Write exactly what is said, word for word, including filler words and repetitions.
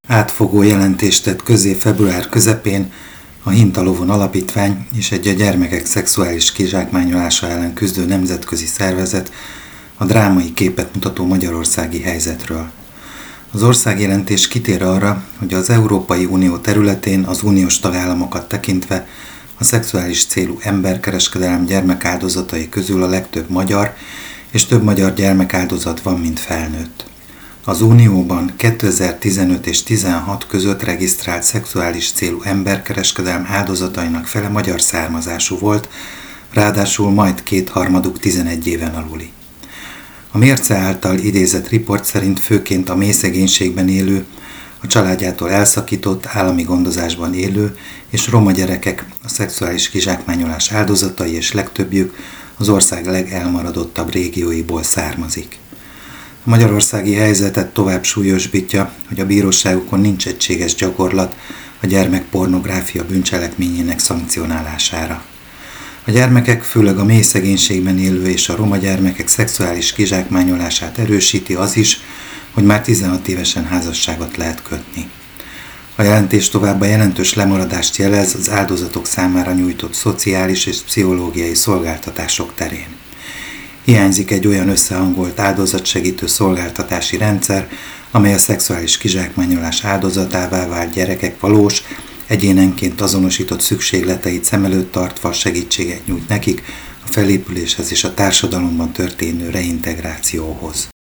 Átfogó jelentést tett közzé február közepén a Hintalovon Alapítvány és egy a gyermekek szexuális kizsákmányolása ellen küzdő nemzetközi szervezet a drámai képet mutató magyarországi helyzetről. Az országjelentés kitér arra, hogy az Európai Unió területén az uniós tagállamokat tekintve a szexuális célú emberkereskedelem gyermekáldozatai közül a legtöbb magyar és több magyar gyermekáldozat van, mint felnőtt. Az Unióban kétezer-tizenöt és tizenhat között regisztrált szexuális célú emberkereskedelem áldozatainak fele magyar származású volt, ráadásul majd kétharmaduk tizenegy éven aluli. A Mérce által idézett riport szerint főként a mélyszegénységben élő, a családjától elszakított, állami gondozásban élő és roma gyerekek a szexuális kizsákmányolás áldozatai, és legtöbbjük az ország legelmaradottabb régióiból származik. A magyarországi helyzetet tovább súlyosbítja, hogy a bíróságokon nincs egységes gyakorlat a gyermekpornográfia bűncselekményének szankcionálására. A gyermekek, főleg a mély szegénységben élő és a roma gyermekek szexuális kizsákmányolását erősíti az is, hogy már tizenhat évesen házasságot lehet kötni. A jelentés továbbá jelentős lemaradást jelez az áldozatok számára nyújtott szociális és pszichológiai szolgáltatások terén. Hiányzik egy olyan összehangolt áldozatsegítő szolgáltatási rendszer, amely a szexuális kizsákmányolás áldozatává vált gyerekek valós, egyénenként azonosított szükségleteit szem előtt tartva segítséget nyújt nekik a felépüléshez és a társadalomban történő reintegrációhoz.